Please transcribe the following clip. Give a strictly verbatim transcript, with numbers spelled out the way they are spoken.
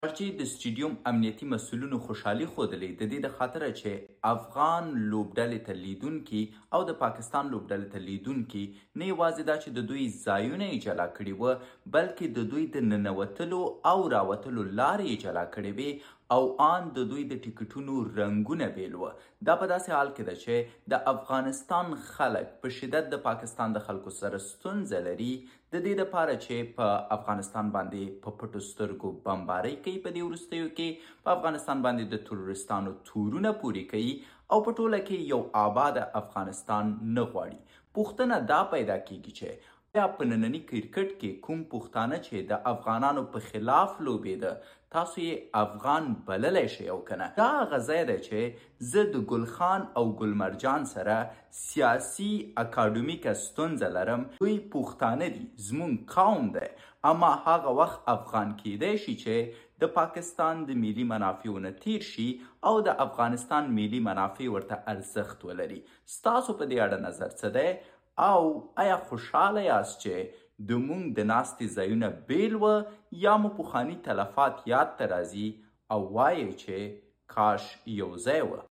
چې د سټیډیوم امنیتي مسؤلینو خوشحالي ښودلې د دې د خاطره چې افغان لوبډلې ته لیدونکي او د پاکستان لوبډلې ته لیدونکي نه یوازې دا چې د دوی ځایونه یې جلا کړي وه بلکې د دوی د ننوتلو او راوتلو لارې یې جلا کړې وې او آن د دوی د ټیکټونو رنګونه بیل وه. دا په داسې حال کې ده چې د افغانستان خلک په شدت د پاکستان د خلکو سره ستونزه لري د دې دپاره چې په افغانستان باندې په پټو سترګو بمبارۍ کوي په دې وروستیو کې په افغانستان باندې د تروریستانو تورونه پورې کوي او په ټوله کې یو آباد افغانستان نه غواړي. پوښتنه دا پیدا کیږي چې یا په ننني کرکټ کې کوم پښتانه چې د افغانانو په خلاف لوبېده تاسو یې افغان بللی شئ او که نه. دا هغه ځای دی چې زه د ګل خان او ګل مرجان سره سیاسي اکاډمیکه ستونزه لرم. دوی پښتانه دي، زموږ قوم دی، اما هغه وخت افغان کیدی شي چې د پاکستان د ملي منافعو نه تیر شي او د افغانستان ملي منافع ورته ارزښت ولري. ستاسو په دې اړه نظر څه دی؟ او آیا خوشحاله یاست چې د مونږ د ناستې ځایونه بیل وه یا مو پخواني تلفات یاد ته راځي او وایئ چې کاش یو ځای وه؟